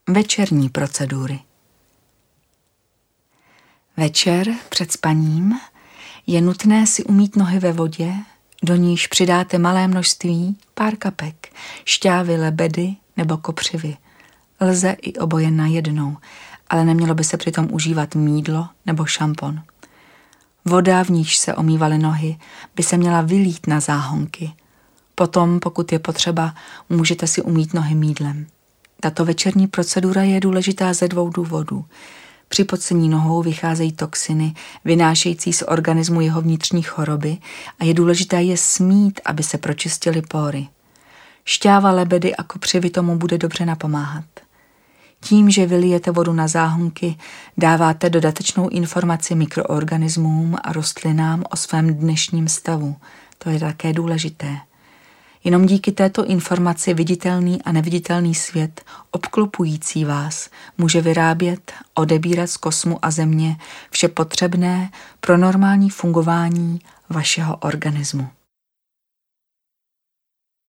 Večerní procedury. Večer před spaním je nutné si umýt nohy ve vodě, do níž přidáte malé množství, pár kapek, šťávy, lebedy nebo kopřivy. Lze i oboje najednou, ale nemělo by se přitom užívat mýdlo nebo šampon. Voda, v níž se omývaly nohy, by se měla vylít na záhonky. Potom, pokud je potřeba, můžete si umýt nohy mýdlem. Tato večerní procedura je důležitá ze 2 důvodů. Při pocení nohou vycházejí toxiny, vynášející z organismu jeho vnitřní choroby a je důležité je smít, aby se pročistily pory. Šťáva, lebedy a kopřivy tomu bude dobře napomáhat. Tím, že vylijete vodu na záhonky, dáváte dodatečnou informaci mikroorganismům a rostlinám o svém dnešním stavu. To je také důležité. Jenom díky této informaci viditelný a neviditelný svět, obklopující vás, může vyrábět, odebírat z kosmu a země vše potřebné pro normální fungování vašeho organismu.